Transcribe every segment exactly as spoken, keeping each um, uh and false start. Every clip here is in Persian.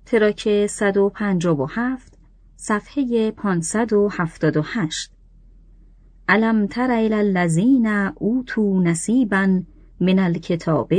تراک صد و پنجاه و هفت، صفحه پانصد و هفتاد و هشت. الم تر الی الذین اوتوا نصیبا من الکتاب.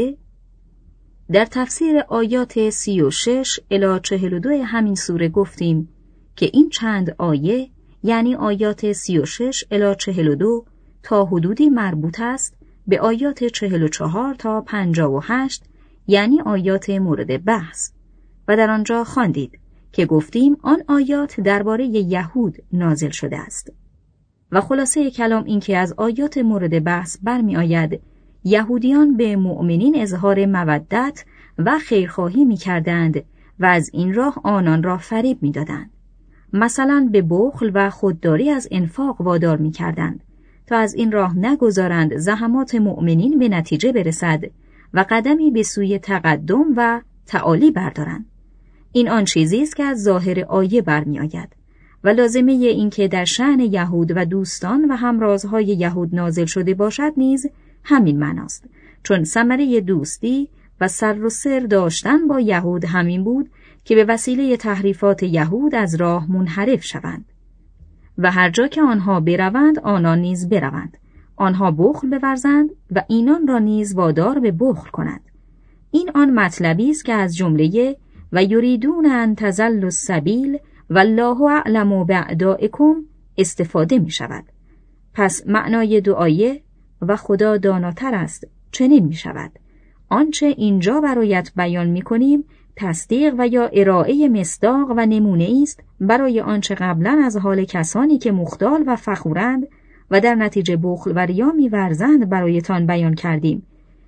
در تفسیر آیات سی و شش الی چهل و دو همین سوره گفتیم که این چند آیه، یعنی آیات سی و شش الی چهل و دو، تا حدودی مربوط است به آیات چهل و چهار تا پنجاه و هشت، یعنی آیات مورد بحث. و در آنجا خواندید که گفتیم آن آیات درباره یهود نازل شده است. و خلاصه کلام این که از آیات مورد بحث برمی آید یهودیان به مؤمنین اظهار مودت و خیرخواهی می کردند و از این راه آنان را فریب می دادند. مثلا به بخل و خودداری از انفاق وادار می کردند تا از این راه نگذارند زحمات مؤمنین به نتیجه برسد و قدمی به سوی تقدم و تعالی بردارند. این آن چیزی است که از ظاهر آیه برمی آید و لازمه این که در شأن یهود و دوستان و همرازهای یهود نازل شده باشد نیز همین معناست، چون ثمره دوستی و سر و سر داشتن با یهود همین بود که به وسیله تحریفات یهود از راه منحرف شوند و هر جا که آنها بروند آنان نیز بروند، آنها بخل بورزند و اینان را نیز وادار به بخل کنند. این آن مطلبی است که از جمله و یریدون ان تضلوا السبیل والله اعلم باعدائکم استفاده می شود. پس معنای دعایه و خدا داناتر است چنین می شود: آنچه اینجا برایت بیان می کنیم تصدیق و یا ارائه مصداق و نمونه است برای آنچه قبلا از حال کسانی که مختال و فخورند و در نتیجه بخل و ریا می ورزند برایتان بیان کردیم.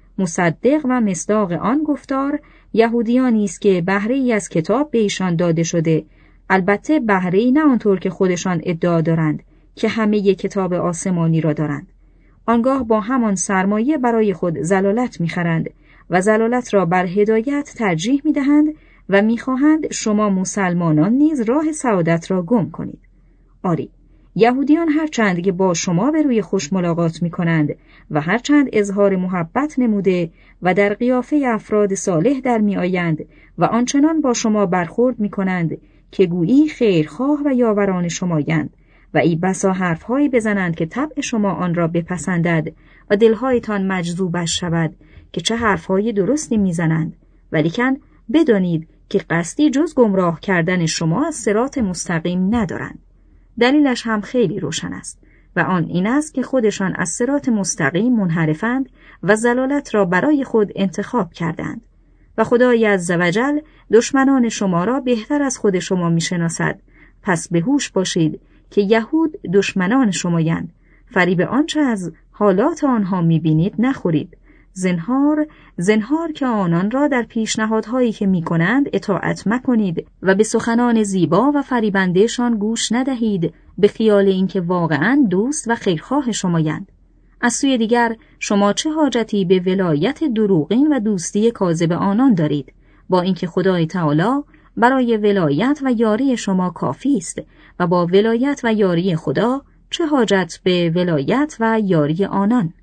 مصدق و مصداق آن گفتار یهودیانی است که بهره‌ای از کتاب به ایشان داده شده، البته بهره‌ای نه آنطور که خودشان ادعا دارند که همه ی کتاب آسمانی را دارند. آنگاه با همان سرمایه برای خود ضلالت می‌خرند و ضلالت را بر هدایت ترجیح می‌دهند و می‌خواهند شما مسلمانان نیز راه سعادت را گم کنید. آری، یهودیان هرچند که با شما به روی خوش ملاقات می‌کنند و هرچند اظهار محبت نموده و در قیافه افراد صالح در می‌آیند و آنچنان با شما برخورد می‌کنند که گویی خیرخواه و یاوران شمایند و ای بسا حرف‌هایی بزنند که طبع شما آن را بپسندد و دل‌هایتان مجذوبش شود که چه حرف‌های درستی می‌زنند، ولیکن بدانید که قصدی جز گمراه کردن شما از صراط مستقیم ندارند. دلیلش هم خیلی روشن است و آن این است که خودشان از صراط مستقیم منحرفند و ضلالت را برای خود انتخاب کردند و خدای عزوجل دشمنان شما را بهتر از خود شما می‌شناسد. پس به هوش باشید که یهود دشمنان شمایند. فریب آنچه از حالات آنها می‌بینید نخورید. زنهار زنهار که آنان را در پیشنهادهایی که می‌کنند اطاعت مکنید و به سخنان زیبا و فریبندهشان گوش ندهید به خیال اینکه واقعاً دوست و خیرخواه شمایند. از سوی دیگر شما چه حاجتی به ولایت دروغین و دوستی کاذب آنان دارید، با اینکه خدای تعالی برای ولایت و یاری شما کافی است و با ولایت و یاری خدا چه حاجت به ولایت و یاری آنان؟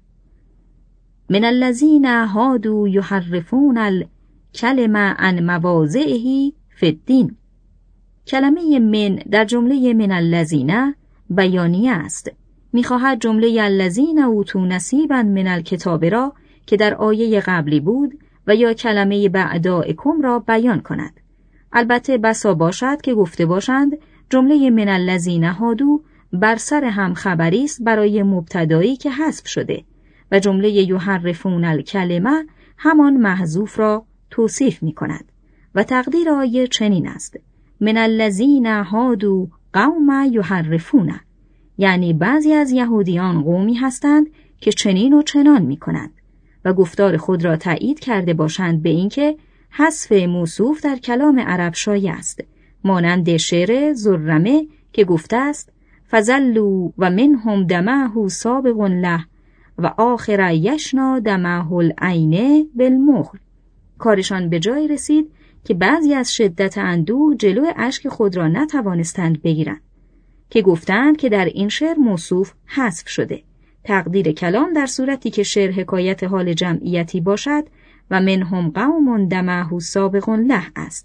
من الذین هادوا یحرفون الکلم عن مواضعه فی الدین. کلمه من در جمله من الذین بیانیه است. می‌خواهد جمله الذین اوتوا نصیبا من الکتاب را که در آیه قبلی بود و یا کلمه بعدائکم را بیان کند. البته بسا باشد که گفته باشند جمله من الذین هادوا بر سر هم خبری است برای مبتدایی که حذف شده و جمله یحرفون الکلمه همان محذوف را توصیف می کند و تقدیر آیه چنین است: من الذین هادوا قوم یحرفون، یعنی بعضی از یهودیان قومی هستند که چنین و چنان می کنند و گفتار خود را تایید کرده باشند به اینکه حذف موصوف در کلام عرب شایع است، مانند شعر زرمه که گفته است: فظلوا و منهم دمه سابق له و آخر یشنا دمه العین بالمخل. کارشان به جای رسید که بعضی از شدت اندوه جلو اشک خود را نتوانستند بگیرند، که گفتند که در این شعر موصوف حذف شده. تقدیر کلام در صورتی که شعر حکایت حال جمعیتی باشد و منهم قوم دمه سابق له است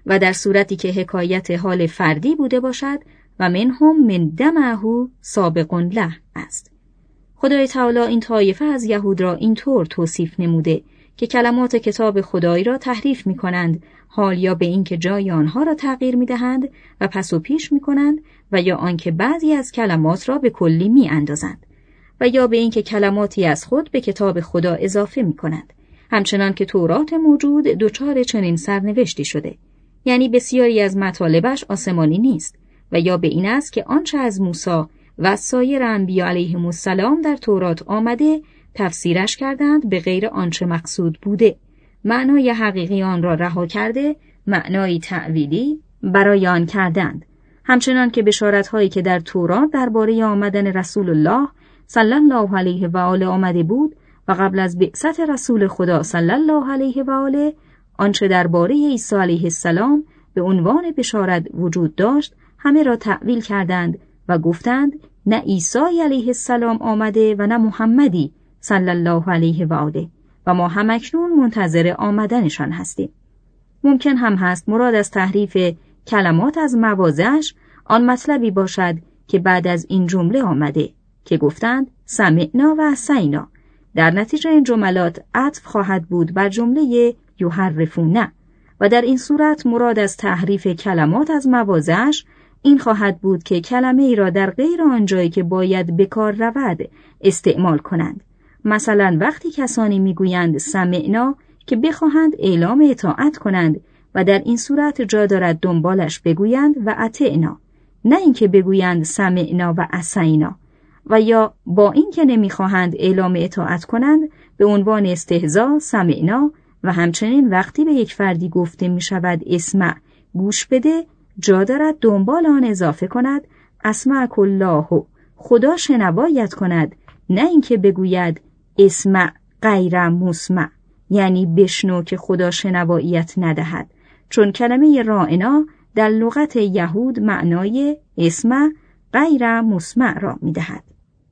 و در صورتی که حکایت حال فردی بوده باشد و منهم من دمه سابق له است. خدای تعالی این طایفه از یهود را اینطور توصیف نموده که کلمات کتاب خدای را تحریف می کنند، حال یا به این که جای آنها را تغییر می دهند و پس و پیش می کنند و یا آنکه بعضی از کلمات را به کلی می اندازند و یا به این که کلماتی از خود به کتاب خدا اضافه می کنند، همچنان که تورات موجود دچار چنین سرنوشتی شده، یعنی بسیاری از مطالبش آسمانی نیست، و یا به این است که آنچه از موسی و سایر انبیا علیهم السلام در تورات آمده تفسیرش کردند به غیر آنچه مقصود بوده، معنای حقیقی آن را رها کرده معنای تأویلی برای آن کردند، همچنان که بشارت‌هایی که در تورات درباره آمدن رسول الله صلی الله علیه و آله آمده بود و قبل از بعثت رسول خدا صلی الله علیه و آله آنچه درباره عیسی علیه السلام به عنوان بشارت وجود داشت همه را تأویل کردند و گفتند نه عیسی علیه السلام آمده و نه محمدی صلی الله علیه و آله و ما همکنون منتظر آمدنشان هستیم. ممکن هم هست مراد از تحریف کلمات از مواضعش آن مطلبی باشد که بعد از این جمله آمده که گفتند سمعنا و عصینا. در نتیجه این جملات عطف خواهد بود بر جمله یحرفون و در این صورت مراد از تحریف کلمات از مواضعش این خواهد بود که کلمه ای را در غیر آن جایی که باید به کار رود استعمال کنند. مثلا وقتی کسانی میگویند سمعنا که بخواهند اعلام اطاعت کنند و در این صورت جا دارد دنبالش بگویند و اطعنا، نه اینکه بگویند سمعنا و عصینا، و یا با اینکه نمیخواهند اعلام اطاعت کنند به عنوان استهزاء سمعنا، و همچنین وقتی به یک فردی گفته می شود اسمع گوش بده جا دارد دنبال آن اضافه کند اسمعک الله، خدا شنوایت کند، نه اینکه بگوید اسمع غیر مسمع، یعنی بشنو که خدا شنواییت ندهد، چون کلمه راعنا در لغت یهود معنای اسمع غیر مسمع را می دهد.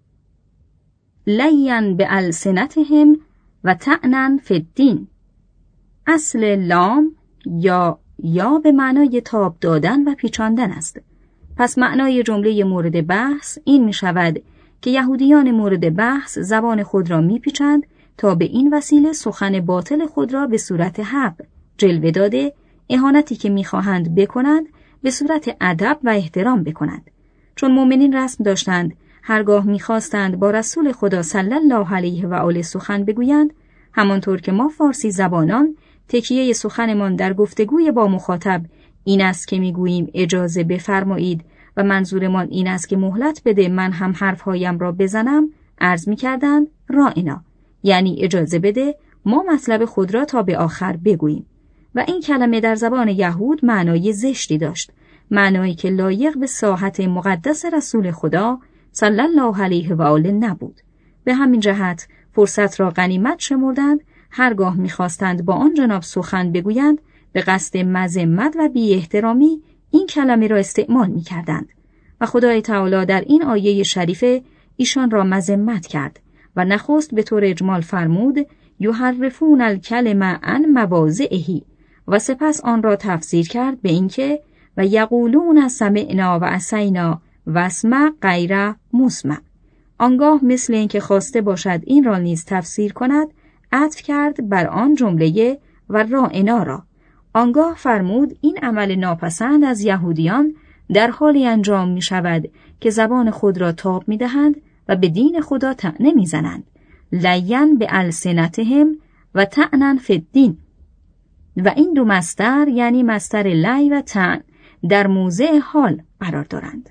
لین به السنتهم و طعنا فی الدین. اصل لام یا یا به معنای تاب دادن و پیچاندن است. پس معنای جمله مورد بحث این می شود که یهودیان مورد بحث زبان خود را می پیچند تا به این وسیله سخن باطل خود را به صورت حق جلوه داده، اهانتی که می خواهند بکنند به صورت ادب و احترام بکنند. چون مؤمنین رسم داشتند هرگاه می خواستند با رسول خدا صلی الله علیه و آله سخن بگویند، همانطور که ما فارسی زبانان تکیه سخنمان در گفتگوی با مخاطب این است که میگوییم اجازه بفرمایید و منظورمان این است که مهلت بده من هم حرفهایم را بزنم، عرض می‌کردند راعنا، یعنی اجازه بده ما مطلب خود را تا به آخر بگوییم. و این کلمه در زبان یهود معنای زشتی داشت، معنایی که لایق به ساحت مقدس رسول خدا صلی الله علیه و آله نبود. به همین جهت فرصت را غنیمت شمردند، هرگاه می‌خواستند با آن جناب سخن بگویند به قصد مذمت و بی احترامی این کلمه را استعمال می‌کردند و خدای تعالی در این آیه شریفه ایشان را مذمت کرد و نخست به طور اجمال فرمود یحرفون الکلمه عن مواضعه و سپس آن را تفسیر کرد به اینکه و یقولون سمعنا و عصینا و اسمع غیر مسمع. آنگاه مثل اینکه خواسته باشد این را نیز تفسیر کند عطف کرد بر آن جمله و راعنا را. آنگاه فرمود این عمل ناپسند از یهودیان در حالی انجام می شود که زبان خود را تاب می دهند و به دین خدا طعنه می زنند. لین به السنتهم و طعنا فی الدین. و این دو مصدر یعنی مصدر لی و طعن در موضع حال قرار دارند.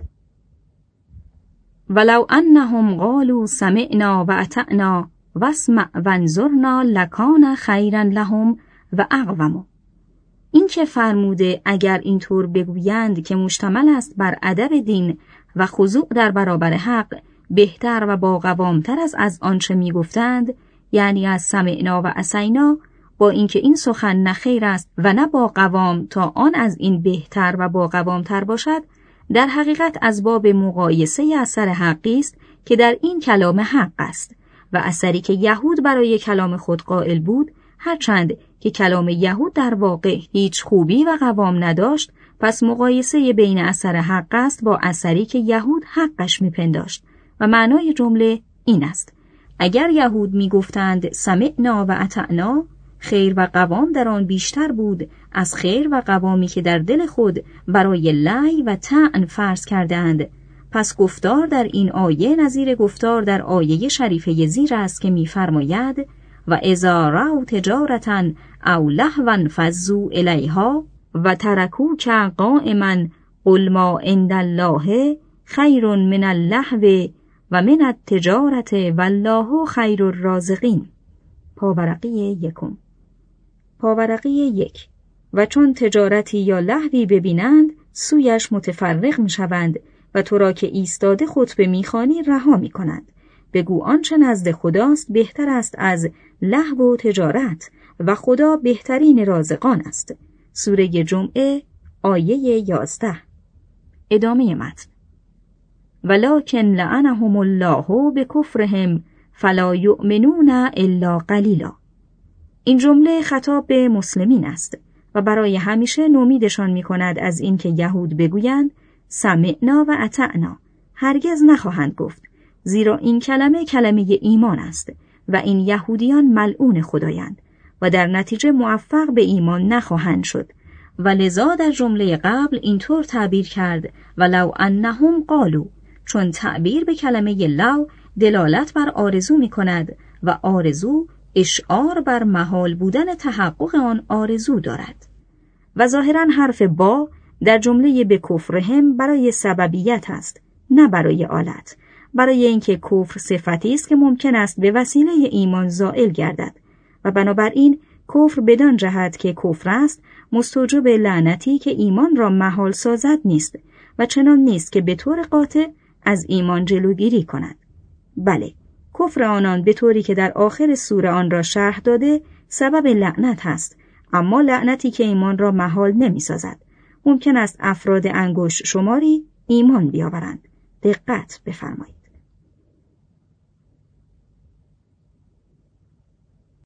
ولو انهم قالوا سمعنا و اطعنا واسمع وانظرنا لکان خیرا لهم و اقوم. این که فرموده اگر اینطور بگویند که مشتمل است بر ادب دین و خضوع در برابر حق بهتر و باقوامتر از از آنچه میگفتند، یعنی از سمعنا و عصینا، با اینکه این سخن نه خیر است و نه باقوام تا آن از این بهتر و باقوامتر باشد، در حقیقت از باب مقایسه اثر حقی است که در این کلام حق است و اثری که یهود برای کلام خود قائل بود هرچند که کلام یهود در واقع هیچ خوبی و قوام نداشت، پس مقایسه بین اثر حق است با اثری که یهود حقش میپنداشت و معنای جمله این است: اگر یهود میگفتند سمعنا و اطعنا، خیر و قوام در آن بیشتر بود از خیر و قوامی که در دل خود برای لعی و طعن فرض کردند، پس گفتار در این آیه نظیر گفتار در آیه شریفه زیر است که می‌فرماید و اذا رأوا تجارة او لهوا انفضوا الیها و ترکوک قائما قل ما عند الله خیر من اللهو و من التجارة والله خیر الرازقین. پاورقی یکم. پاورقی یک. و چون تجارتی یا لهوی ببینند سویش متفرق میشوند و تو را که ایستاده خطبه میخوانی رها میکنند. بگو آنچه نزد خداست بهتر است از لهو و تجارت و خدا بهترین رازقان است. سوره جمعه آیه یازده. ادامه متن. ولکن لعنهم الله بکفرهم فلا یؤمنون الا قلیلا. این جمله خطاب به مسلمین است و برای همیشه نومیدشان می کند از اینکه یهود بگویند سمعنا و اطعنا. هرگز نخواهند گفت، زیرا این کلمه کلمه ایمان است و این یهودیان ملعون خدایند و در نتیجه موفق به ایمان نخواهند شد و لذا در جمله قبل اینطور تعبیر کرد ولو انهم قالوا، چون تعبیر به کلمه لو دلالت بر آرزو می کند و آرزو اشعار بر محال بودن تحقق آن آرزو دارد. و ظاهراً حرف با در جمله به کفرهم برای سببیت است، نه برای آلت، برای اینکه کفر صفتی است که ممکن است به وسیله ایمان زائل گردد و بنابراین کفر بدان جهت که کفر است مستوجب لعنتی که ایمان را محال سازد نیست و چنان نیست که به طور قاطع از ایمان جلوگیری کند. بله، کفر آنان به طوری که در آخر سوره آن را شرح داده سبب لعنت هست، اما لعنتی که ایمان را محال نمی سازد. ممکن است افراد انگشت شماری ایمان بیاورند. دقت بفرمایید.